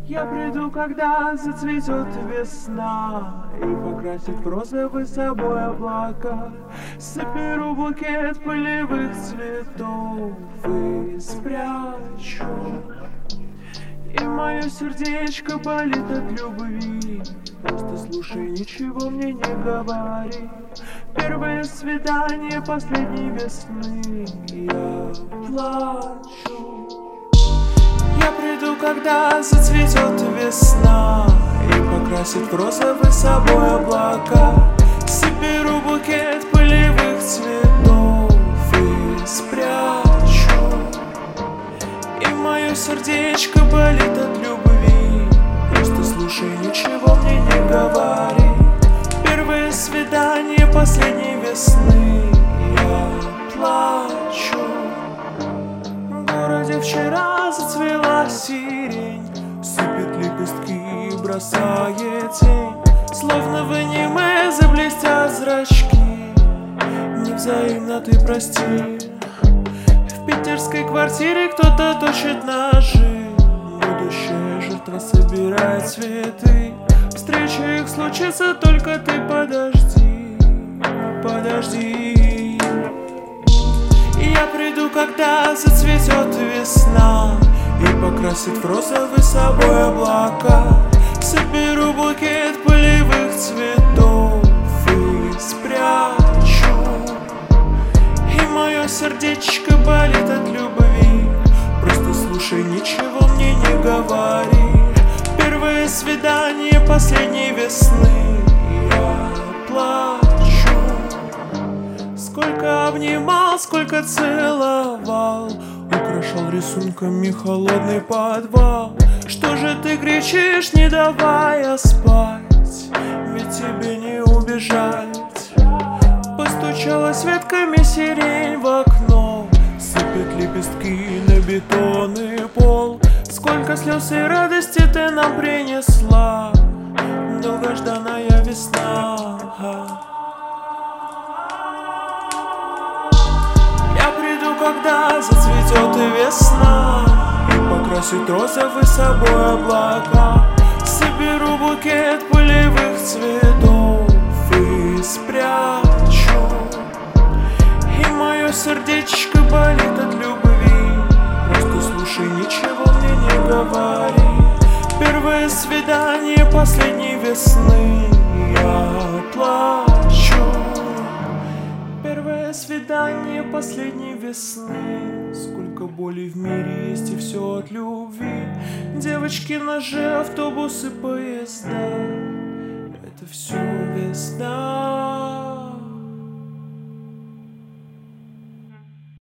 Я приду, когда зацветет весна и покрасит в розовый собой облака. Соберу букет полевых цветов и спрячу. И мое сердечко болит от любви. Просто слушай, ничего мне не говори. Первое свидание последней весны. Я плачу. Я приду, когда зацветет весна и покрасит в розовый собой облака. Соберу букет полевых цветов и спрячу. И мое сердечко болит от любви. Просто слушай, ничего мне не говори. Первое свидание последней весны. Я плачу. В городе вчера зацвела сирень, сыпет лепестки и бросает тень. Словно в аниме заблестят зрачки. Невзаимно ты прости. В питерской квартире кто-то точит ножи. Будущая жертва собирает цветы. Встреча их случится, только ты подожди. Подожди. Я приду, когда зацветет весна и покрасит в розовый собой облака. Соберу букет полевых цветов и спрячу. И мое сердечко болит от любви. Просто слушай, ничего мне не говори. Первое свидание последней весны. Я плачу. Сколько обнимал, сколько целовал, украшал рисунками холодный подвал. Что же ты кричишь, не давая спать? Ведь тебе не убежать. Постучалась ветками сирень в окно, сыпет лепестки на бетонный пол. Сколько слез и радости ты нам принесла, долгожданная весна. Я приду, когда зацветет весна и покрасит розовый собой облака. Соберу букет полевых цветов и спрячу. И мое сердечко болит от любви. Просто слушай, ничего мне не говори. Первое свидание последней весны. Я плачу. Первое свидание последней весны. Сколько боли в мире есть, и все от любви. Девочки, ножи, автобусы, поезда. Это все весна.